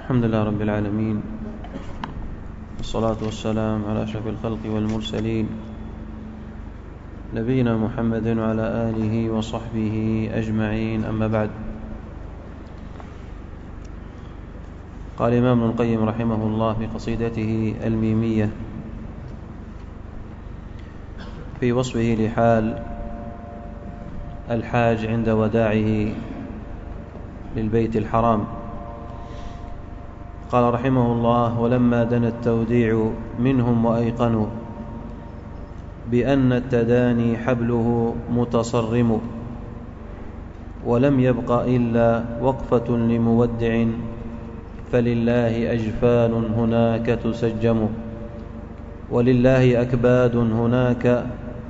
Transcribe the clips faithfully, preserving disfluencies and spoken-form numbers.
الحمد لله رب العالمين، والصلاة والسلام على أشرف الخلق والمرسلين نبينا محمد وعلى آله وصحبه أجمعين. أما بعد، قال الإمام ابن القيم رحمه الله في قصيدته الميمية في وصفه لحال الحاج عند وداعه للبيت الحرام، قال رحمه الله: ولما دنا التوديع منهم وأيقنوا بأن التداني حبله متصرم، ولم يبق إلا وقفة لمودع فلله أجفان هناك تسجم، ولله أكباد هناك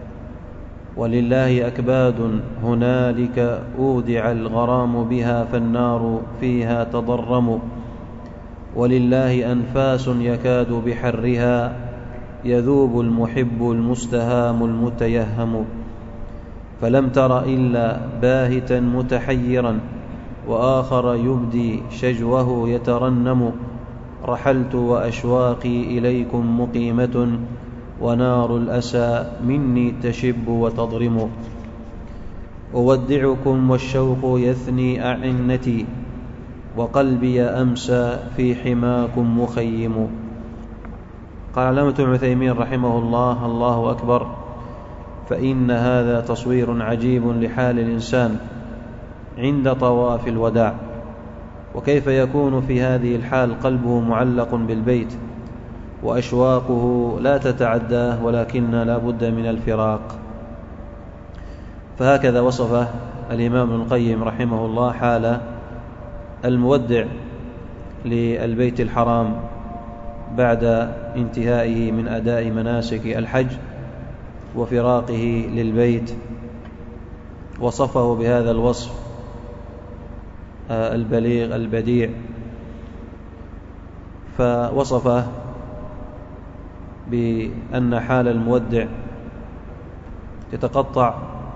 ولله أكباد هنالك أودع الغرام بها فالنار فيها تضرم، ولله أنفاس يكاد بحرها يذوب المحب المستهام المتيهم، فلم تر إلا باهتا متحيرا وآخر يبدي شجوه يترنم، رحلت وأشواقي إليكم مقيمة ونار الأسى مني تشب وتضرم، أودعكم والشوق يثني أعنتي وقلبي أمسى في حماكم مخيم. قال علامة ابن عثيمين رحمه الله: الله أكبر، فإن هذا تصوير عجيب لحال الإنسان عند طواف الوداع، وكيف يكون في هذه الحال قلبه معلق بالبيت وأشواقه لا تتعداه، ولكن لا بد من الفراق. فهكذا وصف الإمام ابن القيم رحمه الله حال المودع للبيت الحرام بعد انتهائه من أداء مناسك الحج وفراقه للبيت، وصفه بهذا الوصف البليغ البديع، فوصفه بأن حال المودع يتقطع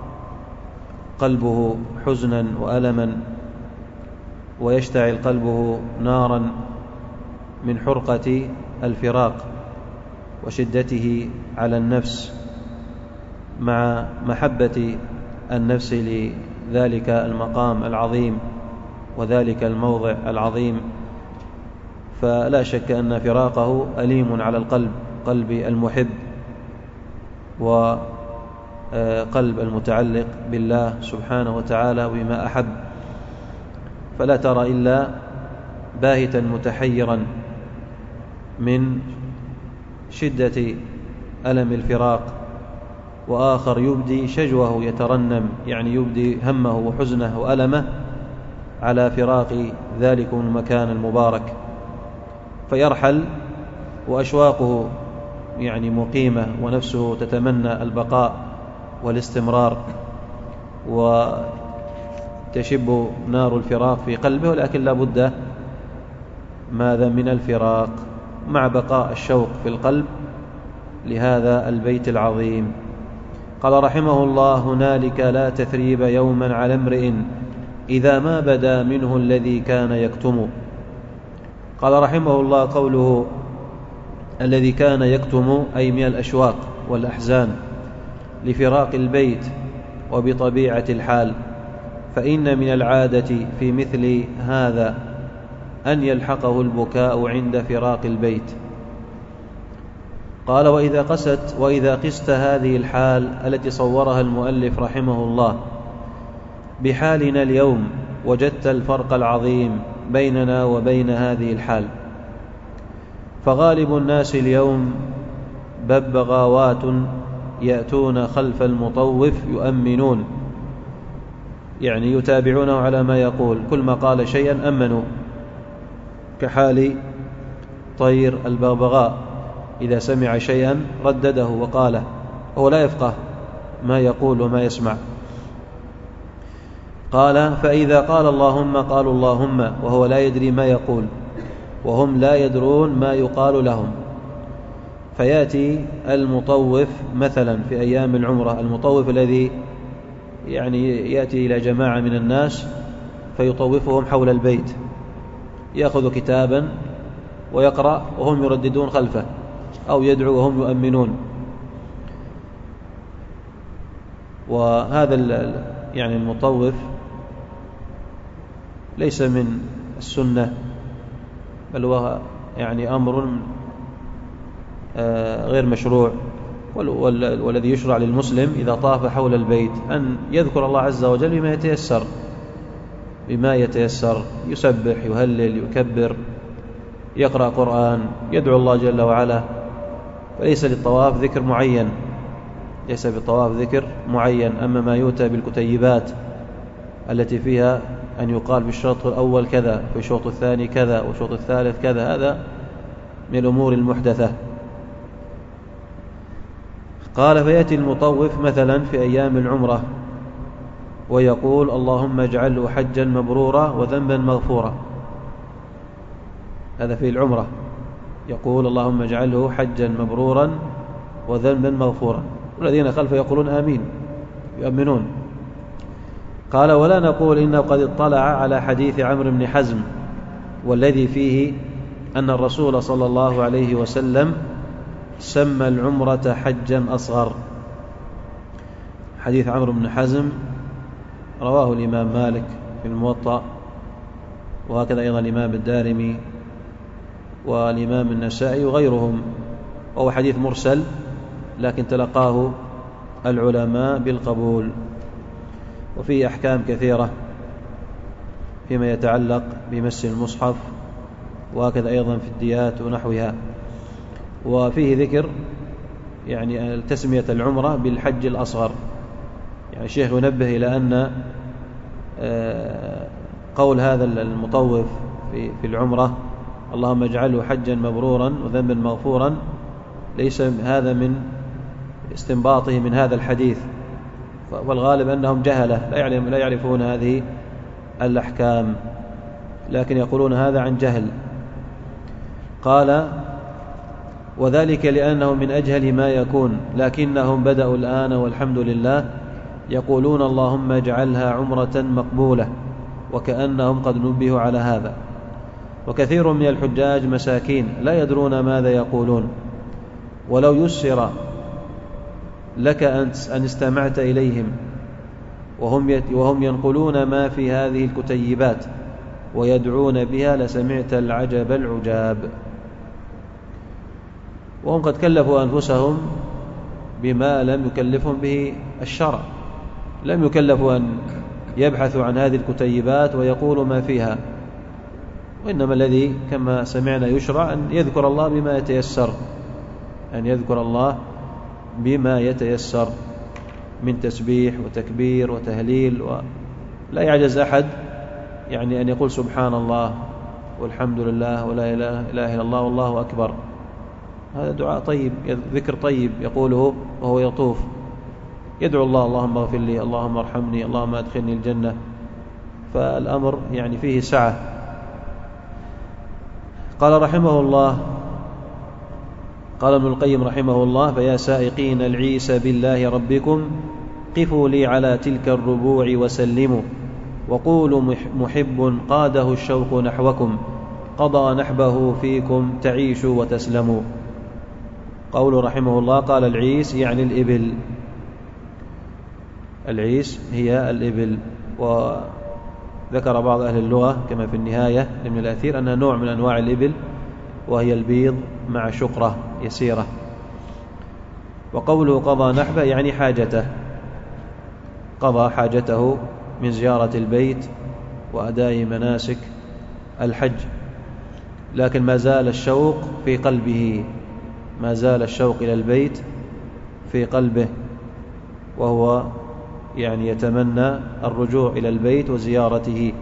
قلبه حزنا وألما، ويشتعل قلبه نارا من حرقة الفراق وشدته على النفس، مع محبة النفس لذلك المقام العظيم وذلك الموضع العظيم. فلا شك أن فراقه أليم على القلب، قلب المحب وقلب المتعلق بالله سبحانه وتعالى وبما أحب، فلا ترى إلا باهتا متحيرا من شدة ألم الفراق، وآخر يبدي شجوه يترنم، يعني يبدي همه وحزنه وألمه على فراق ذلك المكان المبارك، فيرحل وأشواقه يعني مقيمة ونفسه تتمنى البقاء والاستمرار، وتشب نار الفراق في قلبه، ولكن لا بد ماذا من الفراق مع بقاء الشوق في القلب لهذا البيت العظيم. قال رحمه الله: هنالك لا تثريب يوما على امرئ إذا ما بدا منه الذي كان يكتم. قال رحمه الله: قوله الذي كان يكتم أي من الأشواق والأحزان لفراق البيت وبطبيعة الحال، فإن من العادة في مثل هذا أن يلحقه البكاء عند فراق البيت. قال: وإذا قست وإذا قست هذه الحال التي صورها المؤلف رحمه الله بحالنا اليوم وجدت الفرق العظيم بيننا وبين هذه الحال. فغالب الناس اليوم ببغاوات يأتون خلف المطوف يؤمنون، يعني يتابعونه على ما يقول، كل ما قال شيئا أمنوا، كحال طير البغبغاء إذا سمع شيئا ردده وقاله، وهو لا يفقه ما يقول وما يسمع. قال: فإذا قال اللهم قالوا اللهم، وهو لا يدري ما يقول وهم لا يدرون ما يقال لهم. فيأتي المطوف مثلا في أيام العمرة، المطوف الذي يعني يأتي إلى جماعة من الناس فيطوفهم حول البيت، يأخذ كتابا ويقرأ وهم يرددون خلفه، أو يدعو وهم يؤمنون. وهذا يعني المطوف ليس من السنة، بل هو يعني أمر غير مشروع. والذي يشرع للمسلم إذا طاف حول البيت أن يذكر الله عز وجل بما يتيسر بما يتيسر يسبح، يهلل، يكبر، يقرأ قرآن، يدعو الله جل وعلا. فليس للطواف ذكر معين، ليس بالطواف ذكر معين. أما ما يؤتى بالكتيبات التي فيها أن يقال في الشوط الأول كذا، في الشوط الثاني كذا، والشوط الثالث كذا، هذا من الأمور المحدثة. قال: فيأتي المطوف مثلا في أيام العمرة ويقول: اللهم اجعله حجا مبرورا وذنبا مغفورا. هذا في العمرة، يقول: اللهم اجعله حجا مبرورا وذنبا مغفورا. والذين خلفه يقولون آمين، يؤمنون. قال: ولا نقول إنه قد اطلع على حديث عمرو بن حزم والذي فيه أن الرسول صلى الله عليه وسلم سمى العمرة حجا أصغر. حديث عمرو بن حزم رواه الإمام مالك في الموطأ، وهكذا أيضا الإمام الدارمي والإمام النسائي وغيرهم، وهو حديث مرسل لكن تلقاه العلماء بالقبول، وفيه أحكام كثيرة فيما يتعلق بمس المصحف، وهكذا أيضا في الديات ونحوها. وفيه ذكر يعني تسمية العمرة بالحج الأصغر. يعني الشيخ ينبه إلى أن قول هذا المطوف في العمرة: اللهم اجعله حجا مبرورا وذنبا مغفورا، ليس هذا من استنباطه من هذا الحديث، والغالب أنهم جهلة لا يعرفون هذه الأحكام، لكن يقولون هذا عن جهل. قال: وذلك لأنه من أجهل ما يكون، لكنهم بدأوا الآن والحمد لله يقولون اللهم اجعلها عمرة مقبولة، وكأنهم قد نبهوا على هذا. وكثير من الحجاج مساكين لا يدرون ماذا يقولون، ولو يسر لك أن استمعت إليهم وهم ينقلون ما في هذه الكتيبات ويدعون بها لسمعت العجب العجاب. وهم قد كلفوا أنفسهم بما لم يكلفهم به الشرع، لم يكلفوا أن يبحثوا عن هذه الكتيبات ويقولوا ما فيها، وإنما الذي كما سمعنا يشرع أن يذكر الله بما يتيسر، أن يذكر الله بما يتيسر من تسبيح وتكبير وتهليل. ولا يعجز أحد يعني أن يقول سبحان الله والحمد لله ولا إله إلا الله والله أكبر. هذا دعاء طيب، ذكر طيب يقوله وهو يطوف، يدعو الله: اللهم اغفر لي، اللهم ارحمني، اللهم أدخلني الجنة. فالأمر يعني فيه سعة. قال رحمه الله قال ابن القيم رحمه الله: فيا سائقين العيس بالله ربكم قفوا لي على تلك الربوع وسلموا، وقولوا محب قاده الشوق نحوكم قضى نحبه فيكم تعيشوا وتسلموا. قول رحمه الله: قال العيس يعني الإبل، العيس هي الإبل. وذكر بعض أهل اللغة كما في النهاية لابن الأثير أنها نوع من أنواع الإبل، وهي البيض مع شقرة يسيرة. وقوله قضى نحبه يعني حاجته، قضى حاجته من زيارة البيت وأداء مناسك الحج، لكن ما زال الشوق في قلبه، ما زال الشوق إلى البيت في قلبه، وهو يعني يتمنى الرجوع إلى البيت وزيارته.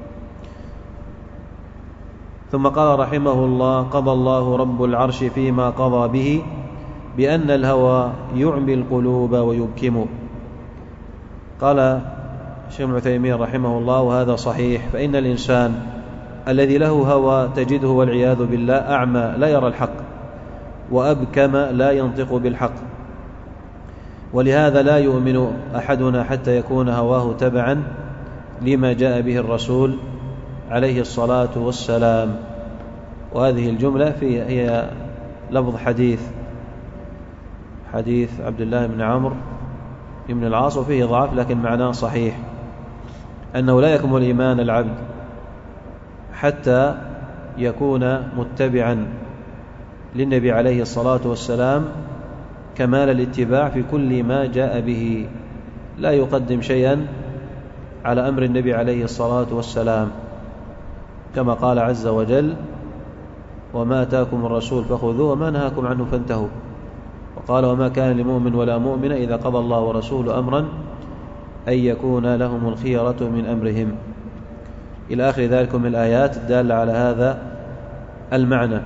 ثم قال رحمه الله: قضى الله رب العرش فيما قضى به بأن الهوى يعمي القلوب ويبكم. قال الشيخ ابن عثيمين رحمه الله: وهذا صحيح، فإن الإنسان الذي له هوى تجده والعياذ بالله أعمى لا يرى الحق، وأبكم لا ينطق بالحق. ولهذا لا يؤمن أحدنا حتى يكون هواه تبعا لما جاء به الرسول عليه الصلاة والسلام. وهذه الجملة في هي لفظ حديث حديث عبد الله بن عمرو بن العاص، وفيه ضعف لكن معناه صحيح، أنه لا يكمل إيمان العبد حتى يكون متبعا للنبي عليه الصلاة والسلام كمال الاتباع في كل ما جاء به، لا يقدم شيئا على أمر النبي عليه الصلاة والسلام، كما قال عز وجل: وما آتاكم الرسول فخذوه وما نهاكم عنه فانتهوا. وقال: وما كان لمؤمن ولا مؤمنة إذا قضى الله ورسوله أمرا أن يكون لهم الخيرة من أمرهم، إلى آخر ذلك من الآيات الدالة على هذا المعنى.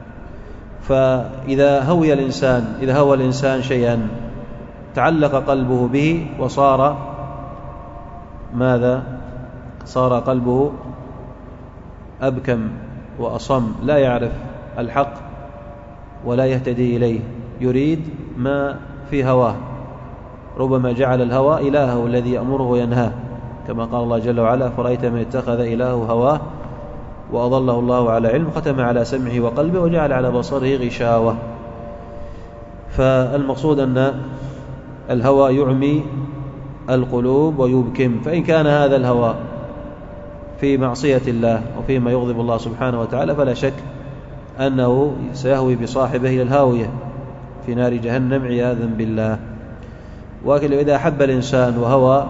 فإذا هوي الإنسان إذا هوى الإنسان شيئا تعلق قلبه به وصار ماذا؟ صار قلبه أبكم وأصم، لا يعرف الحق ولا يهتدي إليه، يريد ما في هواه، ربما جعل الهوى إلهه الذي يأمره وينهاه، كما قال الله جل وعلا: فرأيت من اتخذ إلهه هواه وأضله الله على علم ختم على سمعه وقلبه وجعل على بصره غشاوة. فالمقصود أن الهوى يعمي القلوب ويبكم، فإن كان هذا الهوى في معصية الله وفيما يغضب الله سبحانه وتعالى فلا شك أنه سيهوي بصاحبه إلى الهاوية في نار جهنم عياذا بالله. ولكن إذا أحب الإنسان وهوى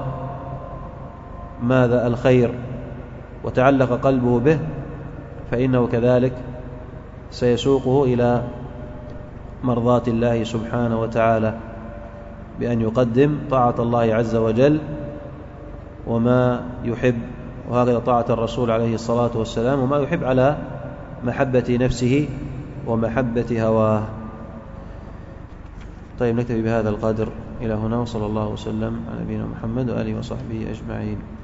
ماذا؟ الخير، وتعلق قلبه به، فإنه كذلك سيسوقه إلى مرضاة الله سبحانه وتعالى بأن يقدم طاعة الله عز وجل وما يحب، وهكذا طاعة الرسول عليه الصلاة والسلام، وما يحب على محبة نفسه ومحبة هواه. طيب، نكتفي بهذا القدر إلى هنا، وصلى الله وسلم على نبينا محمد وآله وصحبه أجمعين.